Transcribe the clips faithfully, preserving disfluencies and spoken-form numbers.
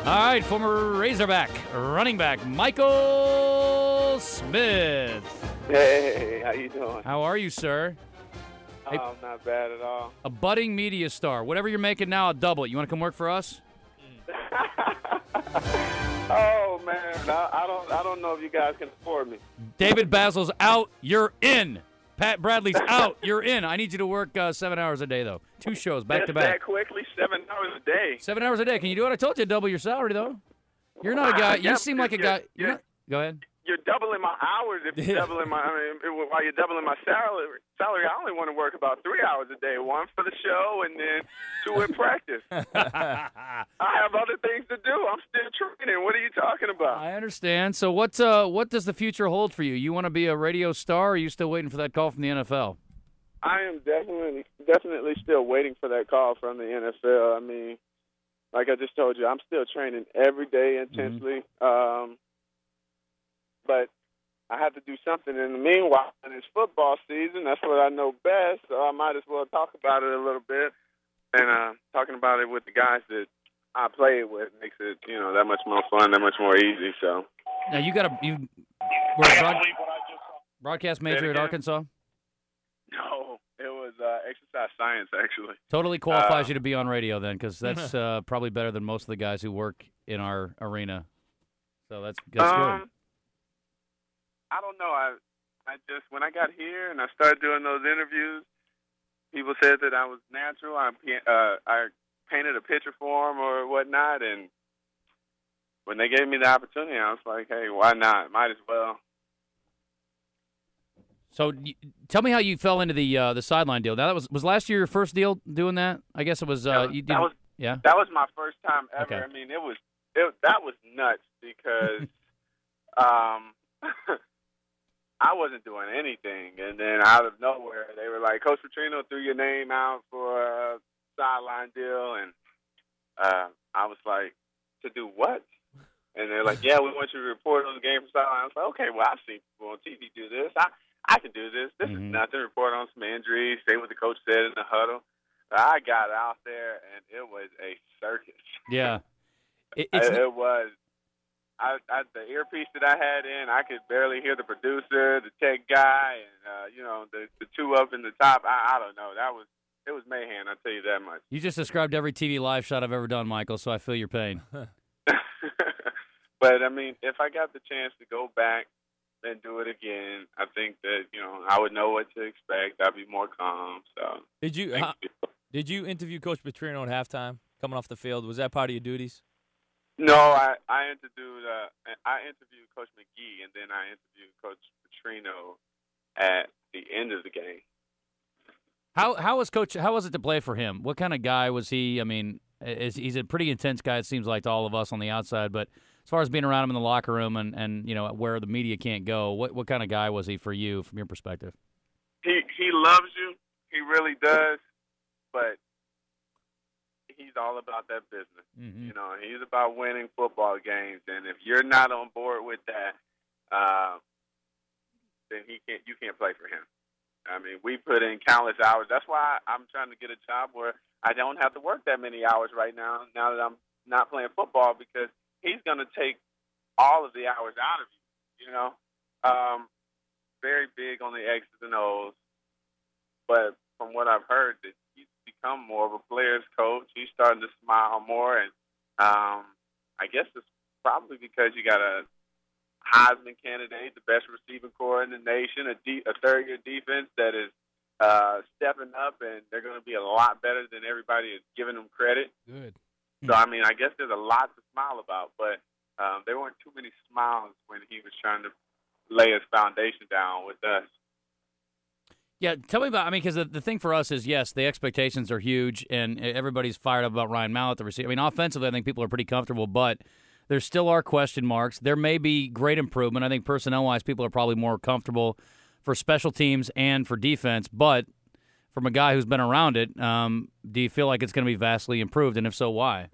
All right, former Razorback, running back, Michael Smith. Hey, how you doing? How are you, sir? Oh, Hey, not bad at all. a budding media star. Whatever you're making now, I'll double it. You want to come work for us? Oh man, I, I don't, I don't know if you guys can afford me. David Basil's out. You're in. Pat Bradley's out. You're in. I need you to work uh, seven hours a day, though. Two shows back Just to back. That quickly, seven hours a day. Seven hours a day. Can you do it? I told you to double your salary, though. You're not a guy. You Yeah, seem like a yeah, guy. You're yeah. not, go ahead. You're doubling my hours if you're doubling my. I mean, while you're doubling my salary, salary, I only want to work about three hours a day. One for the show, and then two in practice. I have other things to do. I'm still training. What are you talking about? I understand. So what uh, what does the future hold for you? You want to be a radio star, or are you still waiting for that call from the N F L? I am definitely, definitely still waiting for that call from the N F L. I mean, like I just told you, I'm still training every day intensely. Mm-hmm. Um, but I have to do something in the meanwhile. And it's football season. That's what I know best. So I might as well talk about it a little bit. And uh, talking about it with the guys that I play with makes it, you know, that much more fun, that much more easy. So now you got a you were a broad, broadcast major at Arkansas. No, it was uh, exercise science, actually. Totally qualifies uh, you to be on radio then, because that's uh, probably better than most of the guys who work in our arena. So that's, that's um, good. I don't know. I I just when I got here and I started doing those interviews, people said that I was natural. I uh, I painted a picture for them or whatnot, and when they gave me the opportunity, I was like, hey, why not? Might as well. So you, tell me how you fell into the uh, the sideline deal. Now that was was last year your first deal doing that? I guess it was. Uh, that was, you did, that was yeah. That was my first time ever. Okay. I mean, it was it that was nuts because um, I wasn't doing anything, and then out of nowhere they were like, Coach Petrino threw your name out for a sideline deal, and uh, I was like, to do what? And they're like, yeah, we want you to report on the game from sideline. I was like, okay, well, I've seen people on T V do this. I I can do this. This mm-hmm. is nothing. Report on some injuries, say what the coach said in the huddle. I got out there, and it was a circus. Yeah. It, it, it's, it was. I, I, the earpiece that I had in, I could barely hear the producer, the tech guy, and, uh, you know, the, the two up in the top. I, I don't know. That was It was mayhem, I'll tell you that much. You just described every T V live shot I've ever done, Michael, so I feel your pain. But, I mean, if I got the chance to go back and do it again, I think that, you know, I would know what to expect. I'd be more calm. So Did you uh, did you interview Coach Petrino at halftime coming off the field? Was that part of your duties? No, I, I interviewed uh, I interviewed Coach McGee, and then I interviewed Coach Petrino at the end of the game. How how was Coach? How was it to play for him? What kind of guy was he? I mean, is, he's a pretty intense guy. It seems like to all of us on the outside, but as far as being around him in the locker room and, and you know where the media can't go, what what kind of guy was he for you from your perspective? He he loves you. He really does, but he's all about that business. Mm-hmm. You know, he's about winning football games, and if you're not on board with that, uh, then he can't. You can't play for him. I mean, we put in countless hours. That's why I'm trying to get a job where I don't have to work that many hours right now. Now that I'm not playing football, because he's going to take all of the hours out of you. You know, um, very big on the X's and O's, but from what I've heard, that he's become more of a player's coach. He's starting to smile more, and um, I guess it's probably because you got a Heisman candidate, the best receiving corps in the nation, a, de- a third-year defense that is uh, stepping up, and they're going to be a lot better than everybody is giving them credit. Good. So, I mean, I guess there's a lot to smile about, but um, there weren't too many smiles when he was trying to lay his foundation down with us. Yeah, tell me about, I mean, because the, the thing for us is, yes, the expectations are huge, and everybody's fired up about Ryan Mallett, the receiver. I mean, offensively, I think people are pretty comfortable, but there still are question marks. There may be great improvement. I think personnel-wise, people are probably more comfortable for special teams and for defense, but from a guy who's been around it, um, do you feel like it's going to be vastly improved, and if so, why?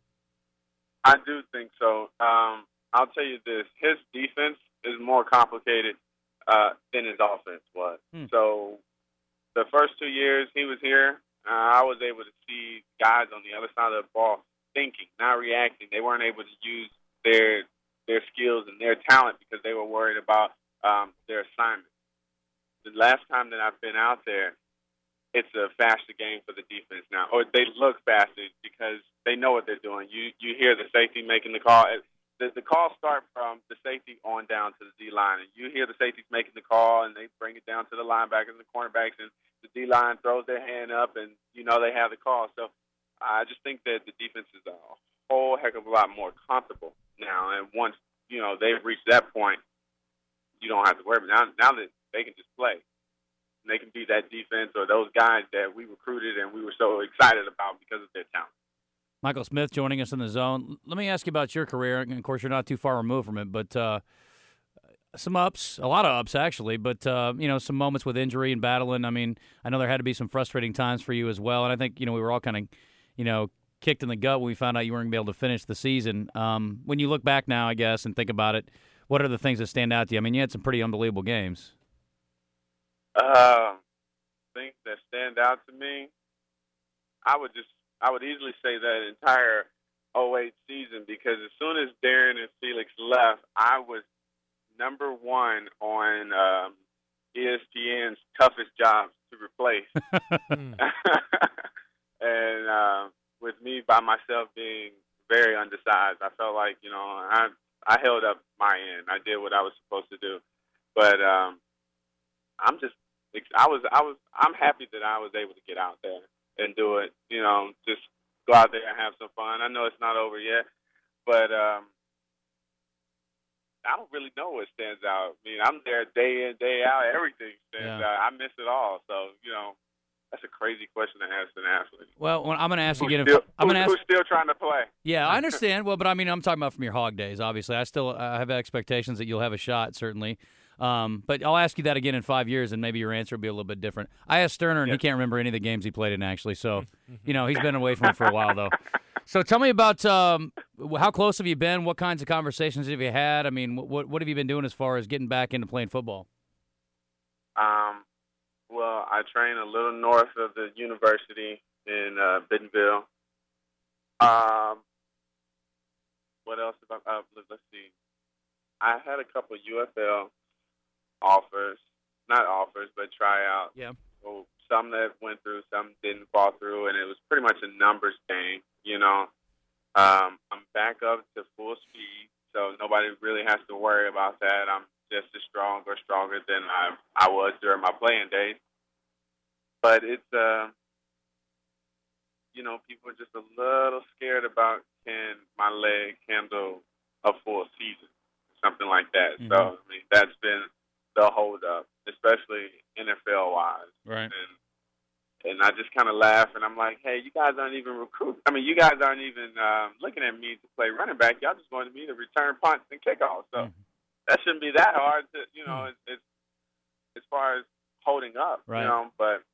I do think so. Um, I'll tell you this. His defense is more complicated Uh, than his offense was. Hmm. So the first two years he was here, uh, I was able to see guys on the other side of the ball thinking, not reacting. They weren't able to use their their skills and their talent because they were worried about um, their assignment. The last time that I've been out there, it's a faster game for the defense now, or they look faster because they know what they're doing. You you hear the safety making the call. The, the calls start from the safety on down to the D-line, and you hear the safeties making the call, and they bring it down to the linebackers and the cornerbacks, and the D-line throws their hand up, and you know they have the call. So I just think that the defense is a whole heck of a lot more comfortable now, and once you know they've reached that point, you don't have to worry. But now, now that they can just play, and they can be that defense or those guys that we recruited and we were so excited about because of their talent. Michael Smith joining us in the zone. Let me ask you about your career. And, of course, you're not too far removed from it, but uh, some ups, a lot of ups, actually, but, uh, you know, some moments with injury and battling. I mean, I know there had to be some frustrating times for you as well, and I think, you know, we were all kind of, you know, kicked in the gut when we found out you weren't going to be able to finish the season. Um, when you look back now, I guess, and think about it, what are the things that stand out to you? I mean, you had some pretty unbelievable games. Uh, things that stand out to me, I would just I would easily say that entire oh eight season, because as soon as Darren and Felix left, I was number one on um, E S P N's toughest jobs to replace. And uh, with me by myself being very undersized, I felt like, you know, I I held up my end. I did what I was supposed to do. But um, I'm just I was I was I'm happy that I was able to get out there and do it, you know, just go out there and have some fun. I know it's not over yet, but um, I don't really know what stands out. I mean, I'm there day in, day out. Everything stands Yeah. out. I miss it all. So, you know, that's a crazy question to ask an athlete. Well, when, I'm going to ask you Who's again. still, If, I'm going to ask. who's still trying to play? Yeah, I understand. Well, but I mean, I'm talking about from your Hog days. Obviously, I still I have expectations that you'll have a shot, certainly. Um, but I'll ask you that again in five years, and maybe your answer will be a little bit different. I asked Sterner, and Yeah. he can't remember any of the games he played in, actually. So, you know, he's been away from it for a while, though. So tell me about um, how close have you been? What kinds of conversations have you had? I mean, what what have you been doing as far as getting back into playing football? Um, well, I train a little north of the university in uh, Bentonville. Um, what else about? Uh, let's see. I had a couple U F L offers, not offers, but tryouts. Yeah. So some that went through, some didn't fall through, and it was pretty much a numbers game. You know, um, I'm back up to full speed, so nobody really has to worry about that. I'm just as strong or stronger than I I was during my playing days. But it's, uh, you know, people are just a little scared about can my leg handle a full season, something like that. Mm-hmm. So, I mean, that's been the hold up, especially N F L wise. Right. And and I just kind of laugh, and I'm like, hey, you guys aren't even recruiting. I mean, you guys aren't even um, looking at me to play running back. Y'all just wanted me to return punts and kickoffs. So Mm-hmm. that shouldn't be that hard to, you know, it's, it's as far as holding up, Right. you know. But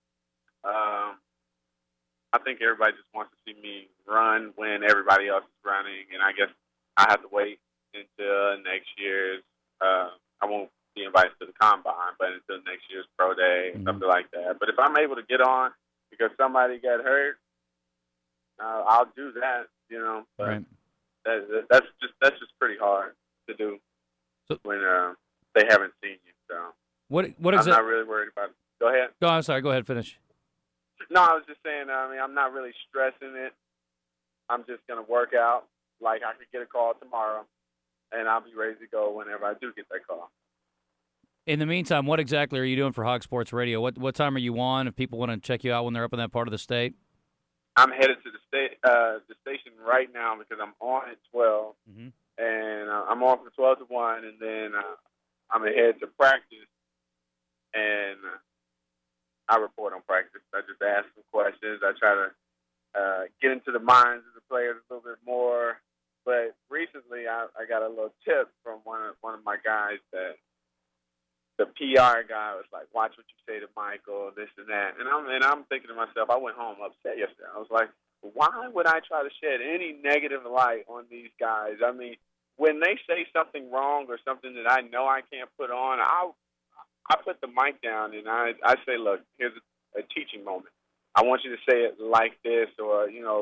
um, I think everybody just wants to see me run when everybody else is running, and I guess I have to wait until next year's. Uh, I won't be invited to the combine, but until next year's pro day, Mm-hmm. something like that. But if I'm able to get on because somebody got hurt, uh, I'll do that. You know, but Right. that, that, that's just that's just pretty hard to do So- when uh, they haven't seen you. So What what I'm is it? not really worried about it. Go ahead. Go. I'm sorry. Go ahead. Finish. No, I was just saying. I mean, I'm not really stressing it. I'm just gonna work out. Like I could get a call tomorrow, and I'll be ready to go whenever I do get that call. In the meantime, what exactly are you doing for Hog Sports Radio? What what time are you on? If people want to check you out when they're up in that part of the state. I'm headed to the state, uh, the station right now because I'm on at twelve, Mm-hmm. and uh, I'm on from twelve to one, and then uh, I'm ahead to practice, and uh, I report on practice. I just ask some questions. I try to uh, get into the minds of the players a little bit more. But recently, I, I got a little tip from one of one of my guys that the P R guy was like, "Watch what you say to Michael, this and that." And I'm and I'm thinking to myself, I went home upset yesterday. I was like, why would I try to shed any negative light on these guys? I mean, when they say something wrong or something that I know I can't put on, I I put the mic down and I I say, look, here's a, a teaching moment. I want you to say it like this, or you know,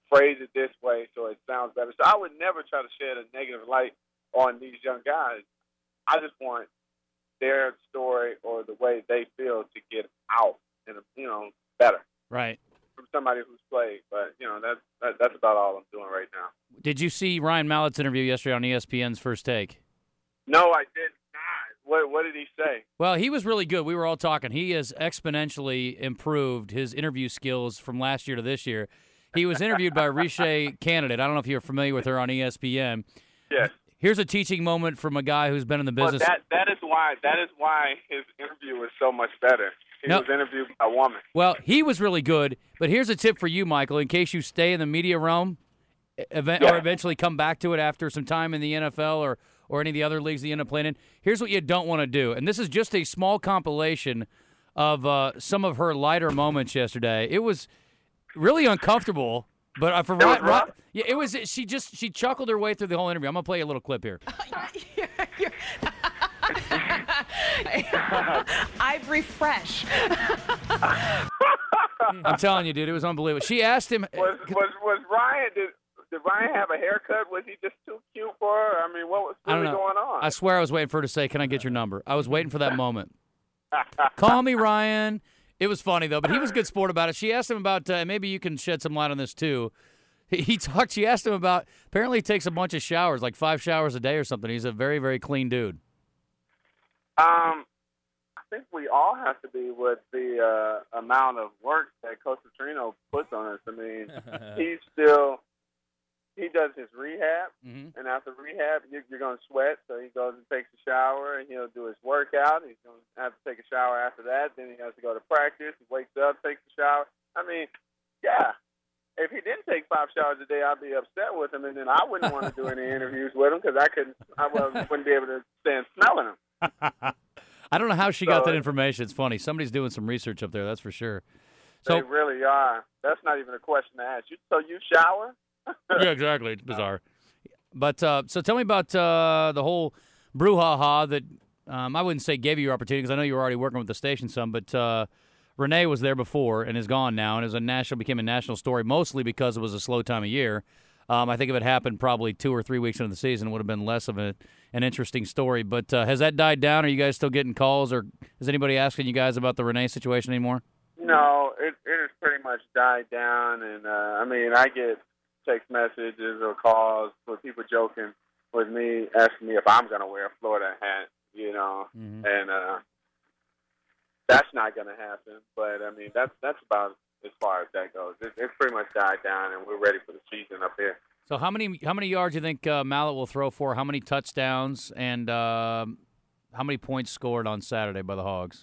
phrase it this way so it sounds better. So I would never try to shed a negative light on these young guys. I just want their story or the way they feel to get out and, you know, better. Right. From somebody who's played. But, you know, that's, that, that's about all I'm doing right now. Did you see Ryan Mallett's interview yesterday on E S P N's First Take? No, I did not. What, what did he say? Well, he was really good. We were all talking. He has exponentially improved his interview skills from last year to this year. He was interviewed by Riche Candidate. I don't know if you're familiar with her on E S P N. Yes. Here's a teaching moment from a guy who's been in the business. Well, that that is why that is why his interview was so much better. He no. was interviewed by a woman. Well, he was really good, but here's a tip for you, Michael, in case you stay in the media realm event, yeah. or eventually come back to it after some time in the N F L or, or any of the other leagues that you end up playing in. Here's what you don't want to do, and this is just a small compilation of uh, some of her lighter moments yesterday. It was really uncomfortable. But uh, for it Ryan, was rough? yeah, it was. She just she chuckled her way through the whole interview. I'm gonna play you a little clip here. I've refreshed. I'm telling you, dude, it was unbelievable. She asked him. Was was, was Ryan? Did, did Ryan have a haircut? Was he just too cute for her? I mean, what was really going on? I swear, I was waiting for her to say, "Can I get your number?" I was waiting for that moment. Call me, Ryan. It was funny, though, but he was a good sport about it. She asked him about, uh, maybe you can shed some light on this, too. He, he talked, she asked him about, apparently he takes a bunch of showers, like five showers a day or something. He's a very, very clean dude. Um, I think we all have to be with the uh, amount of work that Coach Petrino puts on us. I mean, he's still, he does his rehab, mm-hmm. and after rehab, you, you're going to sweat, so he goes and takes a shower, and he'll do his workout. He's going to have to take a shower after that. Then he has to go to practice. He wakes up, takes a shower. I mean, yeah, if he didn't take five showers a day, I'd be upset with him, and then I wouldn't want to do any interviews with him because I couldn't, I wouldn't be able to stand smelling him. I don't know how she so, got that information. It's funny. Somebody's doing some research up there, that's for sure. So, they really are. That's not even a question to ask. You, so you shower? Yeah, exactly. It's bizarre. But uh, so tell me about uh, the whole brouhaha that um, I wouldn't say gave you your opportunity because I know you were already working with the station some, but uh, Renee was there before and is gone now and is a national became a national story mostly because it was a slow time of year. Um, I think if it happened probably two or three weeks into the season, it would have been less of a, an interesting story. But uh, has that died down? Are you guys still getting calls, or is anybody asking you guys about the Renee situation anymore? No, it it has pretty much died down, and uh, I mean I get text messages or calls with people joking with me, asking me if I'm going to wear a Florida hat, you know, mm-hmm. and uh, that's not going to happen. But, I mean, that's that's about as far as that goes. It, it's pretty much died down, and we're ready for the season up here. So how many how many yards do you think uh, Mallett will throw for? How many touchdowns, and uh, how many points scored on Saturday by the Hogs?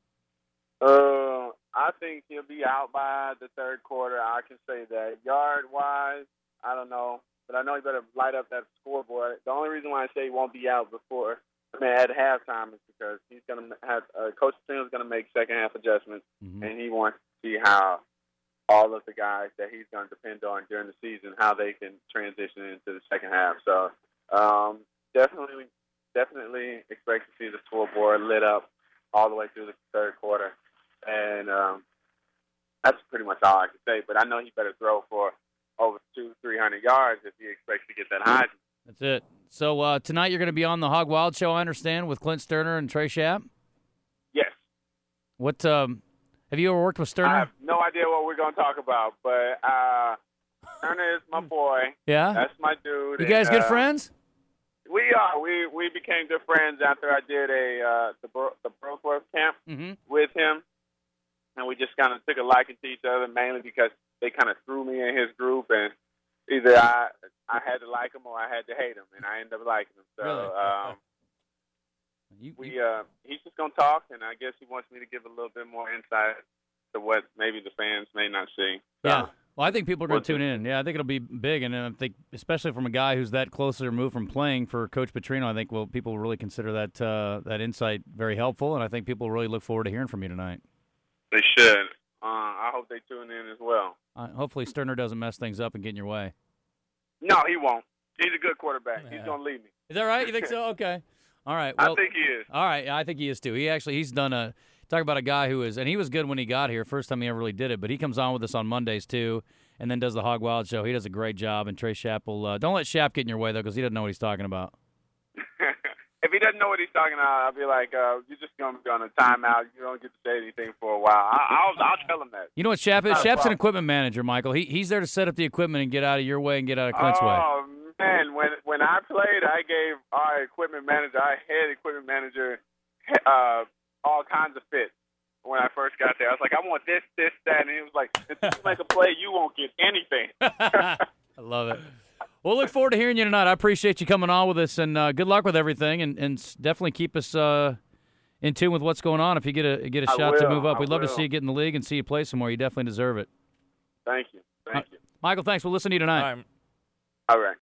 Uh, I think he'll be out by the third quarter. I can say that. Yard-wise, I don't know, but I know he better light up that scoreboard. The only reason why I say he won't be out before, I mean, at halftime is because he's going to have uh, Coach Petrino's going to make second half adjustments, mm-hmm. and he wants to see how all of the guys that he's going to depend on during the season, how they can transition into the second half. So um, definitely, definitely expect to see the scoreboard lit up all the way through the third quarter, and um, that's pretty much all I can say. But I know he better throw for over two, three hundred yards if he expects to get that high. That's it. So uh, tonight you're going to be on the Hog Wild Show, I understand, with Clint Sterner and Trey Schapp? Yes. What um, have you ever worked with Sterner? I have no idea what we're going to talk about, but uh, Sterner is my boy. Yeah? That's my dude. You guys and, good uh, friends? We are. We we became good friends after I did a uh, the Bro- the Brokeworth camp mm-hmm. with him, and we just kind of took a liking to each other, mainly because they kind of threw me in his group, and either I I had to like him or I had to hate him, and I ended up liking him. So really? um, you, we you... uh, he's just gonna talk, and I guess he wants me to give a little bit more insight to what maybe the fans may not see. So, yeah. Well, I think people are going to we'll tune in. Yeah, I think it'll be big, and I think especially from a guy who's that closer removed from playing for Coach Petrino, I think well people will really consider that uh, that insight very helpful, and I think people really look forward to hearing from you tonight. They should. Uh, I hope they tune in as well. Uh, hopefully Sterner doesn't mess things up and get in your way. No, he won't. He's a good quarterback. Yeah. He's going to lead me. Is that right? You think so? Okay. All right. Well, I think he is. All right. I think he is too. He actually he's done a talk about a guy who is, and he was good when he got here. First time he ever really did it, but he comes on with us on Mondays too. and then does the Hog Wild show. He does a great job. And Trey Shapp will uh, – don't let Shapp get in your way, though, because he doesn't know what he's talking about. If he doesn't know what he's talking about, I'll be like, uh, you're just going to be on a timeout. You don't get to say anything for a while. I- I'll, I'll tell him that. You know what Shapp is? Not a Shapp's an problem. equipment manager, Michael. He He's there to set up the equipment and get out of your way and get out of Clint's way. Oh, man. When, when I played, I gave our equipment manager, our head equipment manager, uh, all kinds of fits. When I first got there, I was like, I want this, this, that. And he was like, if you make a play, you won't get anything. I love it. We'll look forward to hearing you tonight. I appreciate you coming on with us, and uh, good luck with everything, and, and s- definitely keep us uh, in tune with what's going on. If you get a get a I shot to will. move up, I we'd love to will. see you get in the league and see you play some more. You definitely deserve it. Thank you. Thank you. Michael, thanks. We'll listen to you tonight. All right. All right.